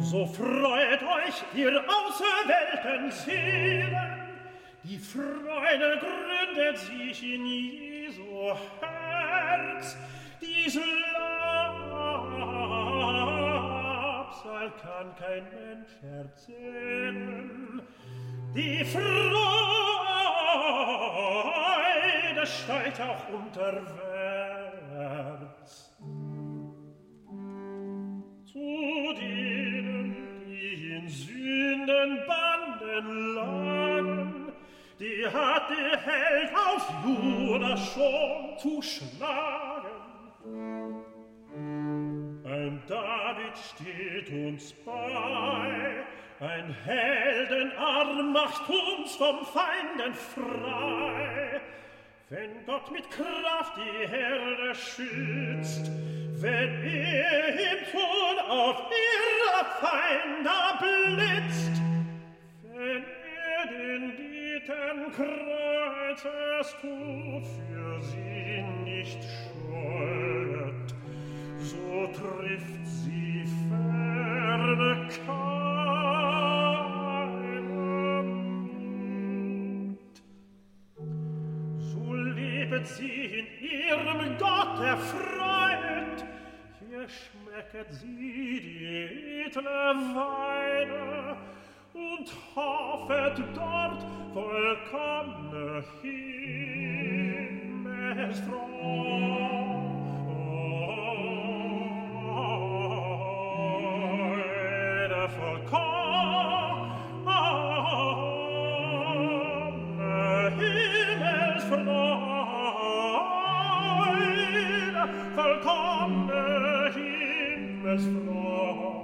So freut euch, ihr auserwählten Seelen, die Freude gründet sich in Jesu Herz. Dies Labsal kann kein Mensch erzählen. Die Freude steigt auch unterwärts. Zu denen, die in Sündenbanden lagen, die hat der Held auf Judas schon zu schlagen. Ein David steht uns bei, ein Heldenarm macht uns vom Feinden frei. Wenn Gott mit Kraft die Herde schützt, wenn im Tod auf ihre Feinde blitzt, wenn den Dieten Kreuzestod für sie nicht scheut, so trifft sie ferne keinen Mut. So lebet sie in ihrem Gott erfreut, hier schmecket sie die edle Weide und hoffet dort vollkommene Himmelsfreude, vollkommene Himmelsfreude, vollkommene Himmelsfreude.